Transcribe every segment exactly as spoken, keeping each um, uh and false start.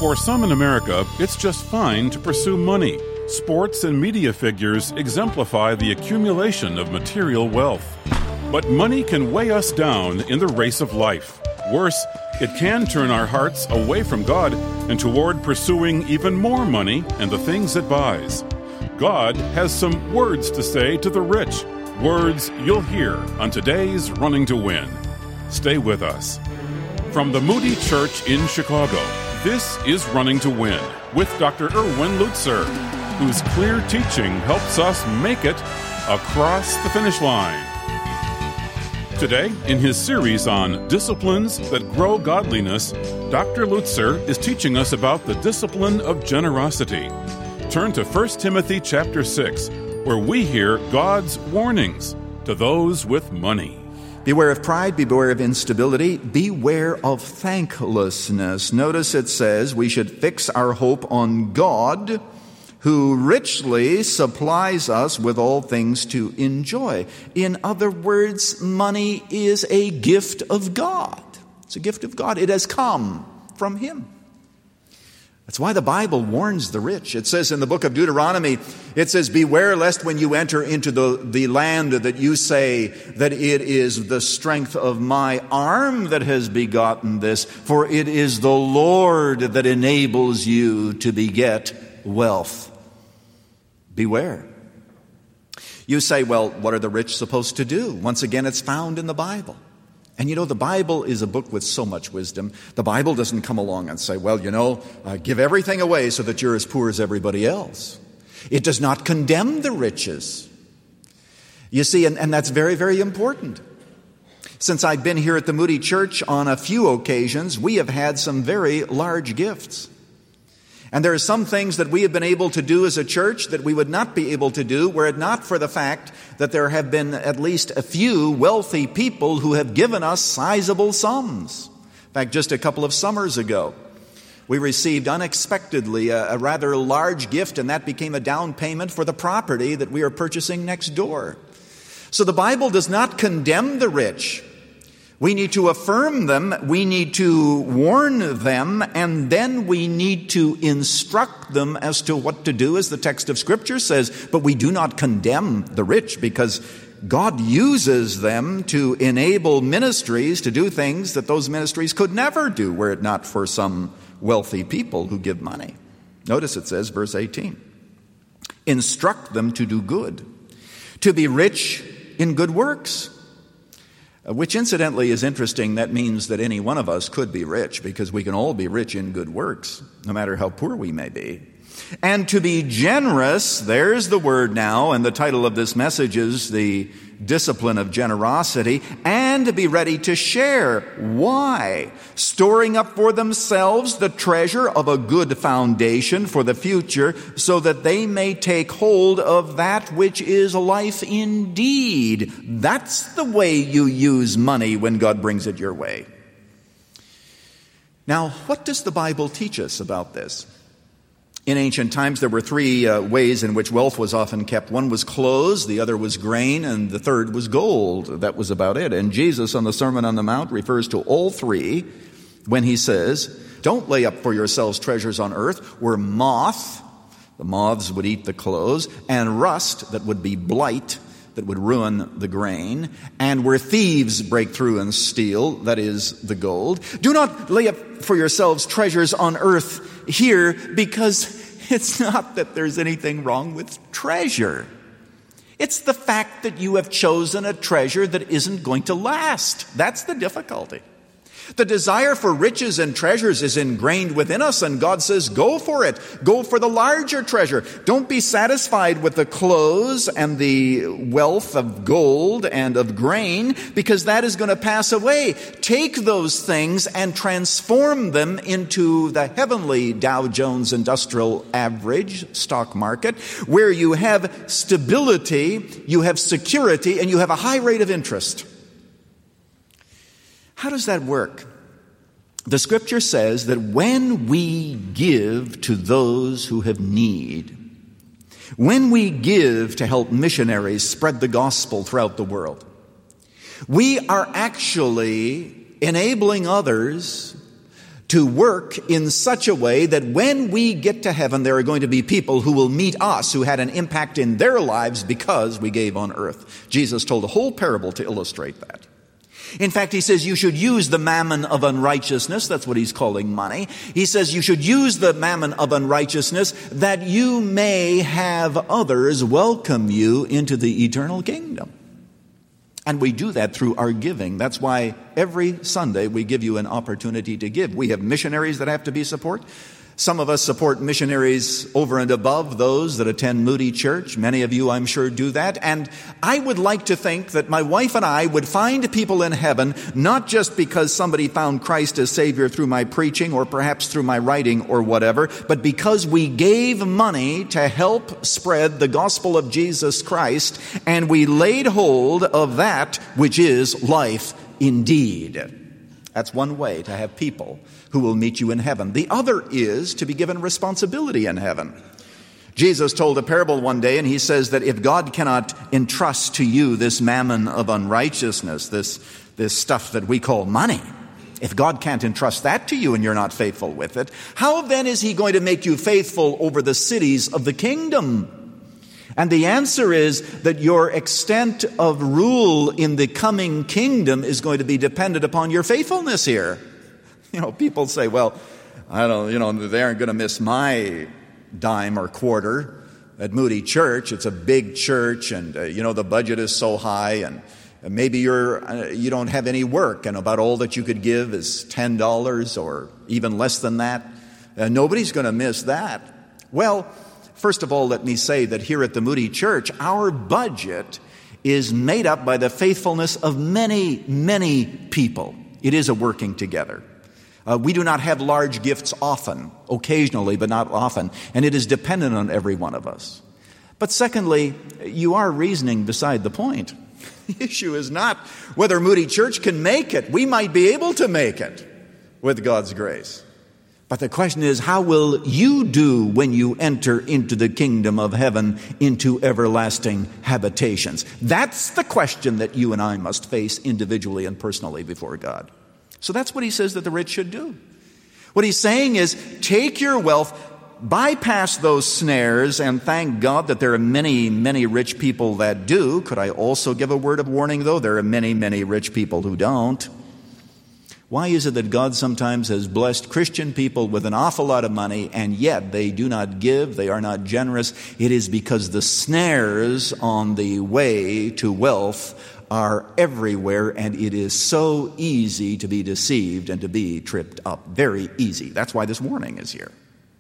For some in America, it's just fine to pursue money. Sports and media figures exemplify the accumulation of material wealth. But money can weigh us down in the race of life. Worse, it can turn our hearts away from God and toward pursuing even more money and the things it buys. God has some words to say to the rich, words you'll hear on today's Running to Win. Stay with us. From the Moody Church in Chicago, this is Running to Win with Doctor Erwin Lutzer, whose clear teaching helps us make it across the finish line. Today, in his series on disciplines that grow godliness, Doctor Lutzer is teaching us about the discipline of generosity. Turn to First Timothy chapter six, where we hear God's warnings to those with money. Beware of pride, beware of instability, beware of thanklessness. Notice it says we should fix our hope on God, who richly supplies us with all things to enjoy. In other words, money is a gift of God. It's a gift of God. It has come from Him. That's why the Bible warns the rich. It says in the book of Deuteronomy, it says, beware lest when you enter into the, the land that you say that it is the strength of my arm that has begotten this, for it is the Lord that enables you to beget wealth. Beware. You say, well, what are the rich supposed to do? Once again, it's found in the Bible. And you know, the Bible is a book with so much wisdom. The Bible doesn't come along and say, well, you know, uh, give everything away so that you're as poor as everybody else. It does not condemn the riches. You see, and, and that's very, very important. Since I've been here at the Moody Church on a few occasions, we have had some very large gifts. And there are some things that we have been able to do as a church that we would not be able to do were it not for the fact that there have been at least a few wealthy people who have given us sizable sums. In fact, just a couple of summers ago, we received unexpectedly a, a rather large gift, and that became a down payment for the property that we are purchasing next door. So the Bible does not condemn the rich. We need to affirm them, we need to warn them, and then we need to instruct them as to what to do, as the text of Scripture says. But we do not condemn the rich, because God uses them to enable ministries to do things that those ministries could never do were it not for some wealthy people who give money. Notice it says, verse eighteen, instruct them to do good, to be rich in good works. Which incidentally is interesting. That means that any one of us could be rich, because we can all be rich in good works, no matter how poor we may be. And to be generous, there's the word now, and the title of this message is the discipline of generosity, and to be ready to share. Why? Storing up for themselves the treasure of a good foundation for the future, so that they may take hold of that which is life indeed. That's the way you use money when God brings it your way. Now, what does the Bible teach us about this? In ancient times, there were three uh, ways in which wealth was often kept. One was clothes, the other was grain, and the third was gold. That was about it. And Jesus on the Sermon on the Mount refers to all three when he says, don't lay up for yourselves treasures on earth where moth, the moths would eat the clothes, and rust, that would be blight, that would ruin the grain, and where thieves break through and steal, that is the gold. Do not lay up for yourselves treasures on earth here, because it's not that there's anything wrong with treasure. It's the fact that you have chosen a treasure that isn't going to last. That's the difficulty. The desire for riches and treasures is ingrained within us, and God says, go for it. Go for the larger treasure. Don't be satisfied with the clothes and the wealth of gold and of grain, because that is going to pass away. Take those things and transform them into the heavenly Dow Jones Industrial Average stock market, where you have stability, you have security, and you have a high rate of interest. How does that work? The Scripture says that when we give to those who have need, when we give to help missionaries spread the gospel throughout the world, we are actually enabling others to work in such a way that when we get to heaven, there are going to be people who will meet us who had an impact in their lives because we gave on earth. Jesus told a whole parable to illustrate that. In fact, he says you should use the mammon of unrighteousness. That's what he's calling money. He says you should use the mammon of unrighteousness that you may have others welcome you into the eternal kingdom. And we do that through our giving. That's why every Sunday we give you an opportunity to give. We have missionaries that have to be supported. Some of us support missionaries over and above those that attend Moody Church. Many of you, I'm sure, do that. And I would like to think that my wife and I would find people in heaven, not just because somebody found Christ as Savior through my preaching or perhaps through my writing or whatever, but because we gave money to help spread the gospel of Jesus Christ, and we laid hold of that which is life indeed. That's one way to have people who will meet you in heaven. The other is to be given responsibility in heaven. Jesus told a parable one day, and he says that if God cannot entrust to you this mammon of unrighteousness, this, this stuff that we call money, if God can't entrust that to you and you're not faithful with it, how then is he going to make you faithful over the cities of the kingdom? And the answer is that your extent of rule in the coming kingdom is going to be dependent upon your faithfulness here. You know, people say, well, I don't, you know, they aren't going to miss my dime or quarter at Moody Church. It's a big church, and, uh, you know, the budget is so high, and maybe you're, uh, you don't have any work, and about all that you could give is ten dollars or even less than that. Uh, nobody's going to miss that. Well, first of all, let me say that here at the Moody Church, our budget is made up by the faithfulness of many, many people. It is a working together. Uh, we do not have large gifts often, occasionally, but not often, and it is dependent on every one of us. But secondly, you are reasoning beside the point. The issue is not whether Moody Church can make it. We might be able to make it with God's grace. But the question is, how will you do when you enter into the kingdom of heaven, into everlasting habitations? That's the question that you and I must face individually and personally before God. So that's what he says that the rich should do. What he's saying is, take your wealth, bypass those snares, and thank God that there are many, many rich people that do. Could I also give a word of warning, though? There are many, many rich people who don't. Why is it that God sometimes has blessed Christian people with an awful lot of money, and yet they do not give, they are not generous? It is because the snares on the way to wealth are everywhere, and it is so easy to be deceived and to be tripped up. Very easy. That's why this warning is here.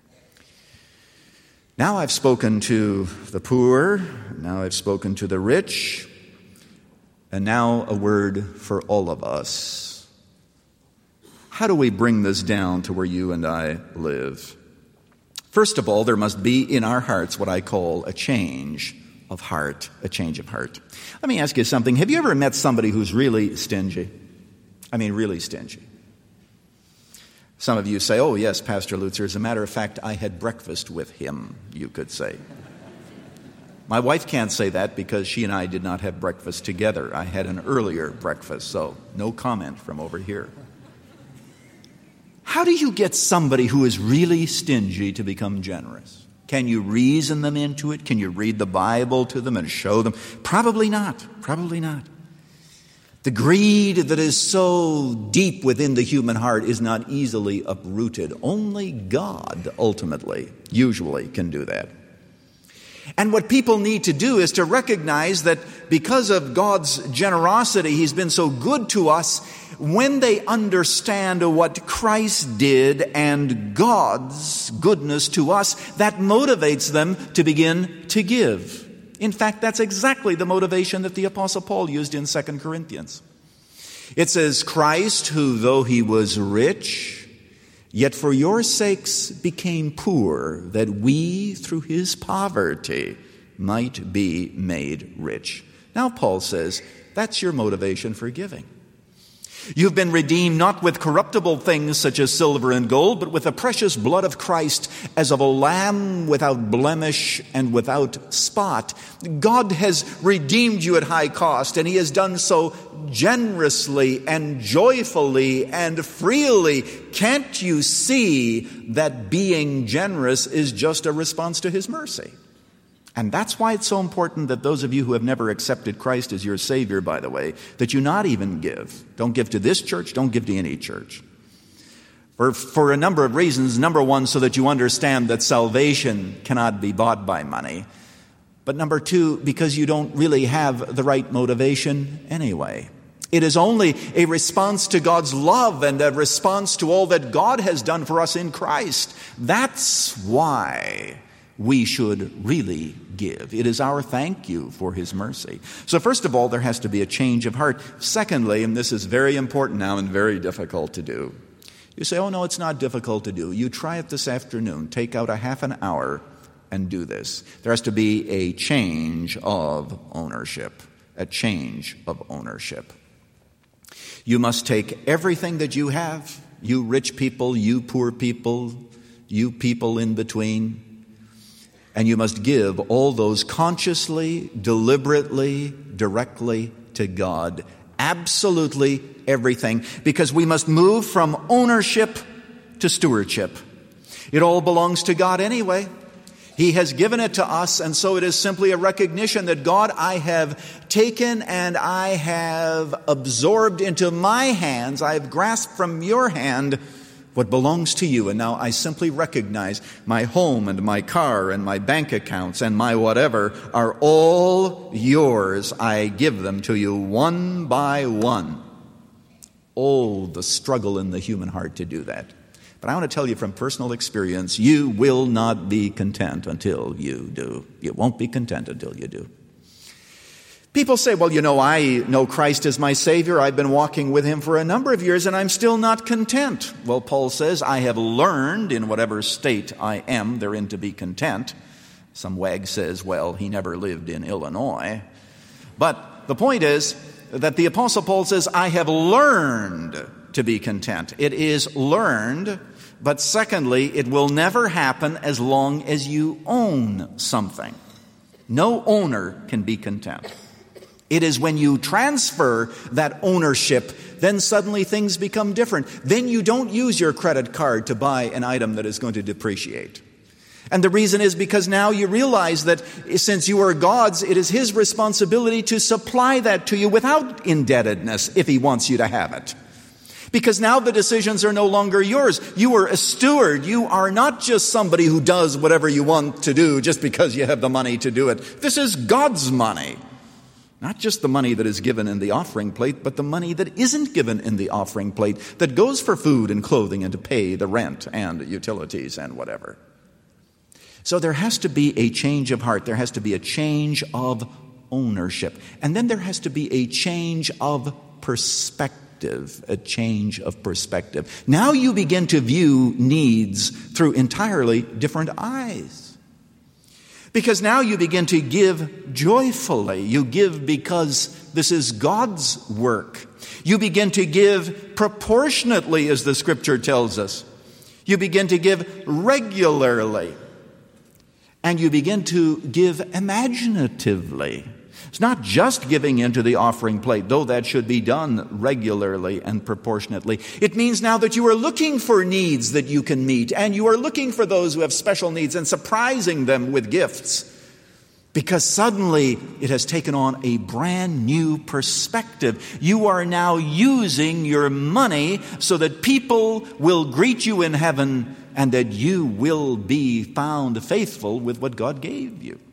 Now I've spoken to the poor, now I've spoken to the rich, and now a word for all of us. How do we bring this down to where you and I live? First of all, there must be in our hearts what I call a change of heart, a change of heart. Let me ask you something. Have you ever met somebody who's really stingy? I mean, really stingy. Some of you say, oh, yes, Pastor Lutzer, as a matter of fact, I had breakfast with him, you could say. My wife can't say that because she and I did not have breakfast together. I had an earlier breakfast, so no comment from over here. How do you get somebody who is really stingy to become generous? Can you reason them into it? Can you read the Bible to them and show them? Probably not. Probably not. The greed that is so deep within the human heart is not easily uprooted. Only God, ultimately, usually can do that. And what people need to do is to recognize that because of God's generosity, He's been so good to us. When they understand what Christ did and God's goodness to us, that motivates them to begin to give. In fact, that's exactly the motivation that the Apostle Paul used in Second Corinthians. It says, Christ, who though he was rich, yet for your sakes became poor, that we through his poverty might be made rich. Now Paul says, that's your motivation for giving. You've been redeemed not with corruptible things such as silver and gold, but with the precious blood of Christ, as of a lamb without blemish and without spot. God has redeemed you at high cost, and He has done so generously and joyfully and freely. Can't you see that being generous is just a response to His mercy? And that's why it's so important that those of you who have never accepted Christ as your Savior, by the way, that you not even give. Don't give to this church. Don't give to any church. For, for a number of reasons. Number one, so that you understand that salvation cannot be bought by money. But number two, because you don't really have the right motivation anyway. It is only a response to God's love and a response to all that God has done for us in Christ. That's why we should really give. It is our thank you for His mercy. So first of all, there has to be a change of heart. Secondly, and this is very important now and very difficult to do. You say, oh no, it's not difficult to do. You try it this afternoon. Take out a half an hour and do this. There has to be a change of ownership. A change of ownership. You must take everything that you have, you rich people, you poor people, you people in between, and you must give all those consciously, deliberately, directly to God. Absolutely everything. Because we must move from ownership to stewardship. It all belongs to God anyway. He has given it to us, and so it is simply a recognition that God, I have taken and I have absorbed into my hands, I have grasped from your hand what belongs to you, and now I simply recognize my home and my car and my bank accounts and my whatever are all yours. I give them to you one by one. Oh, the struggle in the human heart to do that. But I want to tell you from personal experience, you will not be content until you do. You won't be content until you do. People say, well, you know, I know Christ as my Savior. I've been walking with Him for a number of years, and I'm still not content. Well, Paul says, I have learned in whatever state I am therein to be content. Some wag says, well, he never lived in Illinois. But the point is that the Apostle Paul says, I have learned to be content. It is learned, but secondly, it will never happen as long as you own something. No owner can be content. It is when you transfer that ownership, then suddenly things become different. Then you don't use your credit card to buy an item that is going to depreciate. And the reason is because now you realize that since you are God's, it is His responsibility to supply that to you without indebtedness if He wants you to have it. Because now the decisions are no longer yours. You are a steward. You are not just somebody who does whatever you want to do just because you have the money to do it. This is God's money. Not just the money that is given in the offering plate, but the money that isn't given in the offering plate, that goes for food and clothing and to pay the rent and utilities and whatever. So there has to be a change of heart. There has to be a change of ownership. And then there has to be a change of perspective, a change of perspective. Now you begin to view needs through entirely different eyes. Because now you begin to give joyfully. You give because this is God's work. You begin to give proportionately, as the Scripture tells us. You begin to give regularly. And you begin to give imaginatively. It's not just giving into the offering plate, though that should be done regularly and proportionately. It means now that you are looking for needs that you can meet, and you are looking for those who have special needs and surprising them with gifts. Because suddenly it has taken on a brand new perspective. You are now using your money so that people will greet you in heaven and that you will be found faithful with what God gave you.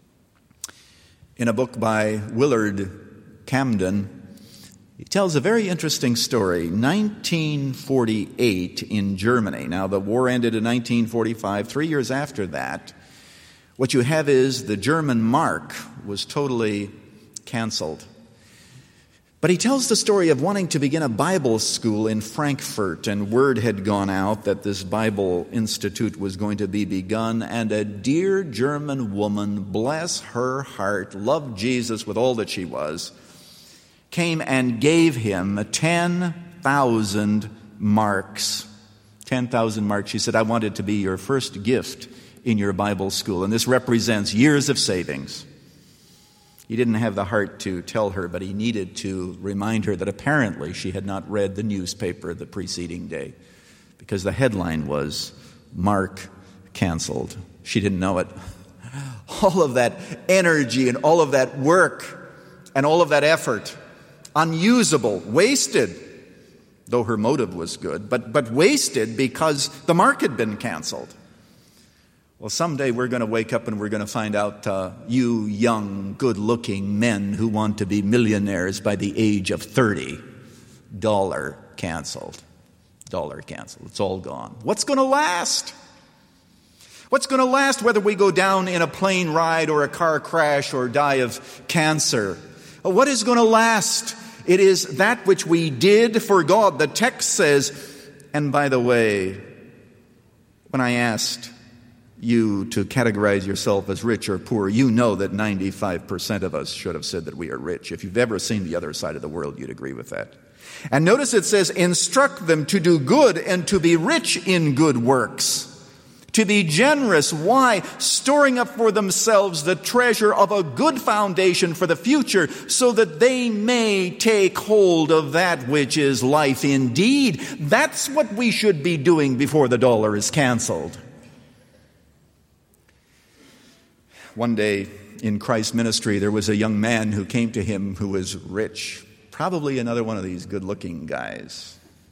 In a book by Willard Camden, he tells a very interesting story. nineteen forty-eight in Germany. Now, the war ended in nineteen forty-five. Three years after that, what you have is the German mark was totally canceled. But he tells the story of wanting to begin a Bible school in Frankfurt, and word had gone out that this Bible Institute was going to be begun, and a dear German woman, bless her heart, loved Jesus with all that she was, came and gave him ten thousand marks. ten thousand marks. She said, I want it to be your first gift in your Bible school. And this represents years of savings. He didn't have the heart to tell her, but he needed to remind her that apparently she had not read the newspaper the preceding day, because the headline was, Mark canceled. She didn't know it. All of that energy and all of that work and all of that effort, unusable, wasted, though her motive was good, but, but wasted because the mark had been canceled. Well, someday we're going to wake up and we're going to find out uh, you young, good-looking men who want to be millionaires by the age of thirty, dollar canceled. Dollar canceled. It's all gone. What's going to last? What's going to last whether we go down in a plane ride or a car crash or die of cancer? What is going to last? It is that which we did for God. The text says, and by the way, when I asked you to categorize yourself as rich or poor, you know that ninety-five percent of us should have said that we are rich. If you've ever seen the other side of the world, you'd agree with that. And notice it says, instruct them to do good and to be rich in good works. To be generous. Why? Storing up for themselves the treasure of a good foundation for the future, so that they may take hold of that which is life indeed. That's what we should be doing before the dollar is canceled. One day in Christ's ministry, there was a young man who came to him who was rich. Probably another one of these good-looking guys.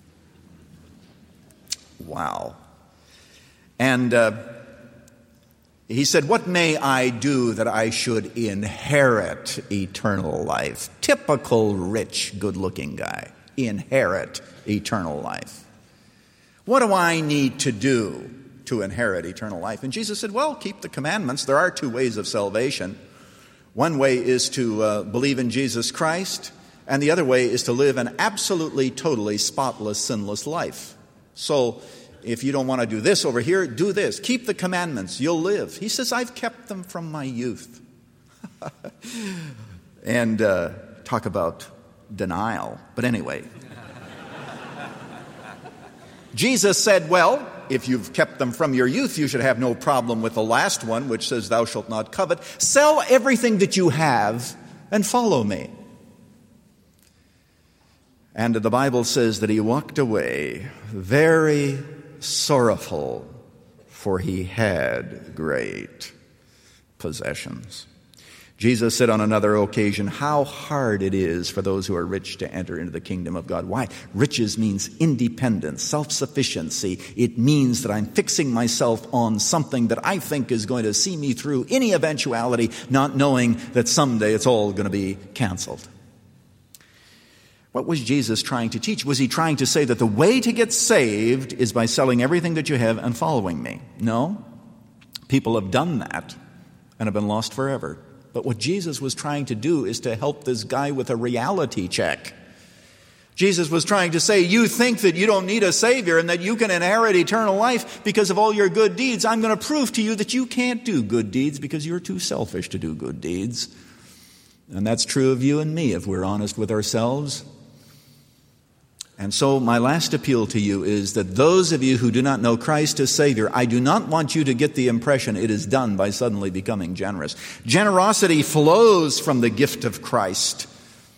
Wow. And uh, he said, what may I do that I should inherit eternal life? Typical rich, good-looking guy. Inherit eternal life. What do I need to do to inherit eternal life? And Jesus said, well, keep the commandments. There are two ways of salvation. One way is to uh, believe in Jesus Christ, and the other way is to live an absolutely, totally spotless, sinless life. So if you don't want to do this over here, do this. Keep the commandments. You'll live. He says, I've kept them from my youth. and uh, talk about denial. But anyway. Jesus said, well, if you've kept them from your youth, you should have no problem with the last one, which says, thou shalt not covet. Sell everything that you have and follow me. And the Bible says that he walked away very sorrowful, for he had great possessions. Jesus said on another occasion, how hard it is for those who are rich to enter into the kingdom of God. Why? Riches means independence, self-sufficiency. It means that I'm fixing myself on something that I think is going to see me through any eventuality, not knowing that someday it's all going to be canceled. What was Jesus trying to teach? Was he trying to say that the way to get saved is by selling everything that you have and following me? No. People have done that and have been lost forever. But what Jesus was trying to do is to help this guy with a reality check. Jesus was trying to say, you think that you don't need a Savior and that you can inherit eternal life because of all your good deeds. I'm going to prove to you that you can't do good deeds because you're too selfish to do good deeds. And that's true of you and me if we're honest with ourselves. And so my last appeal to you is that those of you who do not know Christ as Savior, I do not want you to get the impression it is done by suddenly becoming generous. Generosity flows from the gift of Christ.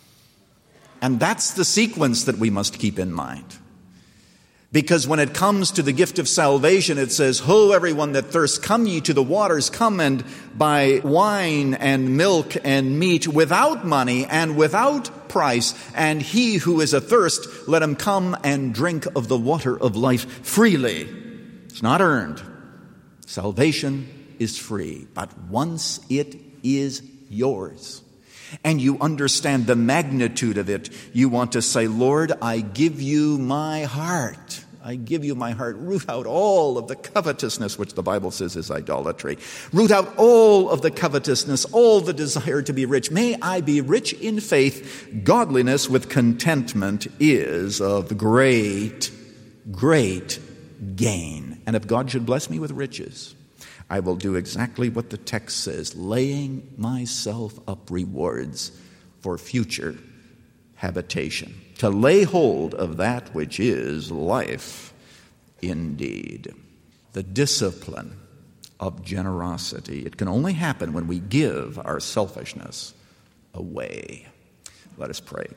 And that's the sequence that we must keep in mind. Because when it comes to the gift of salvation, it says, ho, everyone that thirsts, come ye to the waters, come and buy wine and milk and meat without money and without price. And he who is athirst, let him come and drink of the water of life freely. It's not earned. Salvation is free. But once it is yours, and you understand the magnitude of it, you want to say, Lord, I give you my heart. I give you my heart. Root out all of the covetousness, which the Bible says is idolatry. Root out all of the covetousness, all the desire to be rich. May I be rich in faith. Godliness with contentment is of great, great gain. And if God should bless me with riches, I will do exactly what the text says, laying myself up rewards for future habitation, to lay hold of that which is life indeed. The discipline of generosity. It can only happen when we give our selfishness away. Let us pray.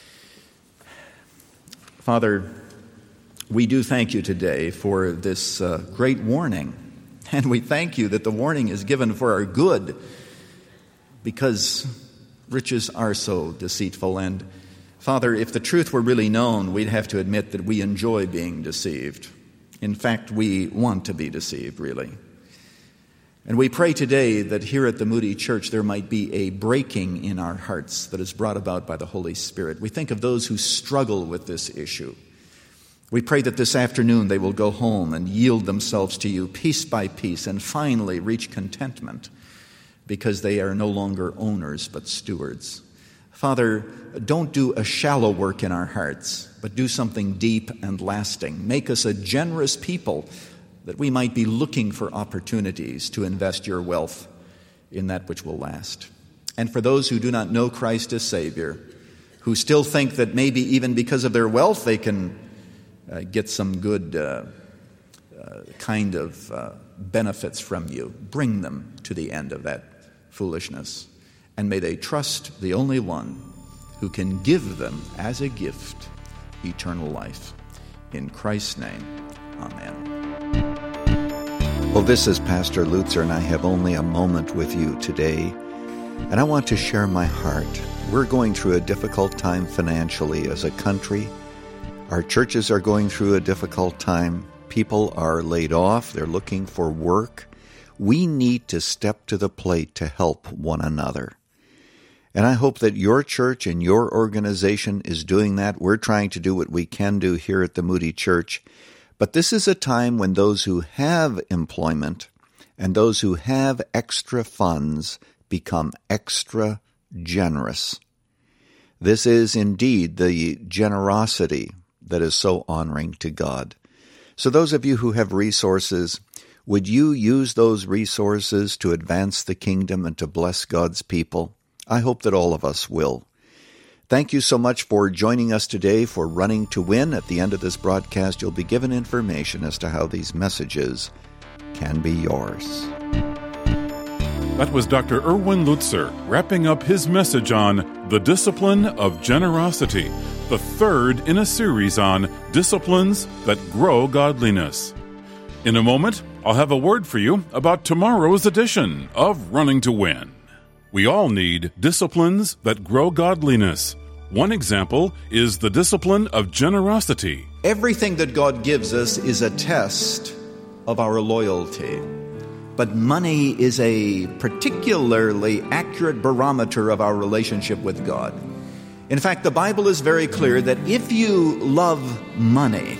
Father, we do thank you today for this uh, great warning. And we thank you that the warning is given for our good, because riches are so deceitful. And Father, if the truth were really known, we'd have to admit that we enjoy being deceived. In fact, we want to be deceived, really. And we pray today that here at the Moody Church there might be a breaking in our hearts that is brought about by the Holy Spirit. We think of those who struggle with this issue. We pray that this afternoon they will go home and yield themselves to you piece by piece and finally reach contentment because they are no longer owners but stewards. Father, don't do a shallow work in our hearts, but do something deep and lasting. Make us a generous people that we might be looking for opportunities to invest your wealth in that which will last. And for those who do not know Christ as Savior, who still think that maybe even because of their wealth they can Uh, get some good uh, uh, kind of uh, benefits from you. Bring them to the end of that foolishness. And may they trust the only one who can give them as a gift eternal life. In Christ's name, amen. Well, this is Pastor Lutzer, and I have only a moment with you today. And I want to share my heart. We're going through a difficult time financially as a country. Our churches are going through a difficult time. People are laid off. They're looking for work. We need to step to the plate to help one another. And I hope that your church and your organization is doing that. We're trying to do what we can do here at the Moody Church. But this is a time when those who have employment and those who have extra funds become extra generous. This is indeed the generosity that is so honoring to God. So those of you who have resources, would you use those resources to advance the kingdom and to bless God's people? I hope that all of us will. Thank you so much for joining us today for Running to Win. At the end of this broadcast, you'll be given information as to how these messages can be yours. That was Doctor Erwin Lutzer wrapping up his message on The Discipline of Generosity, the third in a series on disciplines that grow godliness. In a moment, I'll have a word for you about tomorrow's edition of Running to Win. We all need disciplines that grow godliness. One example is the discipline of generosity. Everything that God gives us is a test of our loyalty. But money is a particularly accurate barometer of our relationship with God. In fact, the Bible is very clear that if you love money,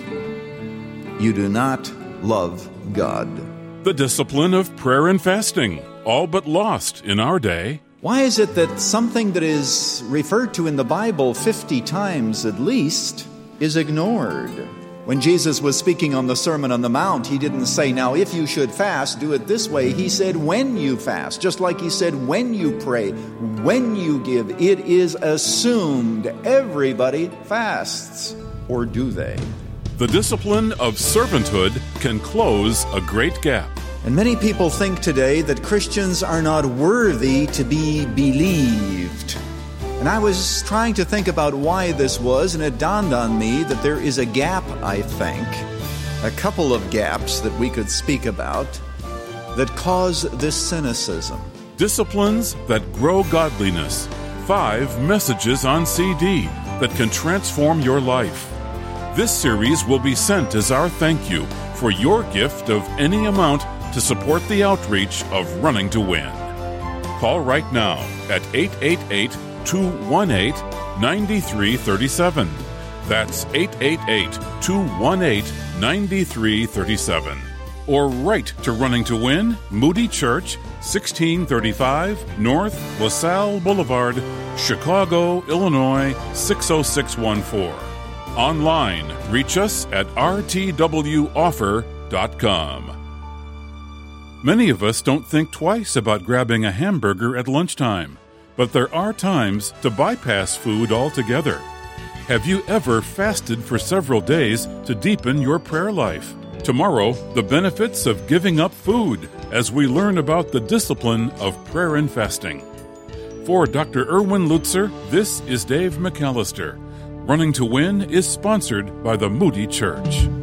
you do not love God. The discipline of prayer and fasting, all but lost in our day. Why is it that something that is referred to in the Bible fifty times at least is ignored? When Jesus was speaking on the Sermon on the Mount, he didn't say, now, if you should fast, do it this way. He said, when you fast, just like he said, when you pray, when you give. It is assumed everybody fasts. Or do they? The discipline of servanthood can close a great gap. And many people think today that Christians are not worthy to be believed. And I was trying to think about why this was, and it dawned on me that there is a gap, I think, a couple of gaps that we could speak about that cause this cynicism. Disciplines that grow godliness. Five messages on C D that can transform your life. This series will be sent as our thank you for your gift of any amount to support the outreach of Running to Win. Call right now at eight eight eight, two one eight, nine three three seven. That's eight eight eight, two one eight, nine three three seven. Or write to Running to Win, Moody Church, sixteen thirty-five North LaSalle Boulevard, Chicago, Illinois, six oh six one four. Online, reach us at r t w offer dot com. Many of us don't think twice about grabbing a hamburger at lunchtime. But there are times to bypass food altogether. Have you ever fasted for several days to deepen your prayer life? Tomorrow, the benefits of giving up food as we learn about the discipline of prayer and fasting. For Doctor Erwin Lutzer, this is Dave McAllister. Running to Win is sponsored by the Moody Church.